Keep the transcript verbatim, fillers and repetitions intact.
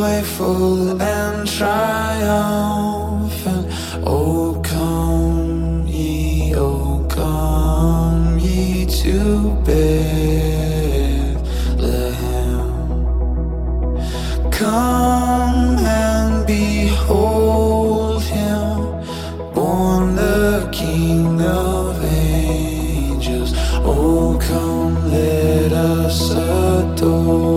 joyful and triumphant. Oh, come ye, oh, come ye to Bethlehem. Come and behold him, born the King of angels. Oh, come, let us adore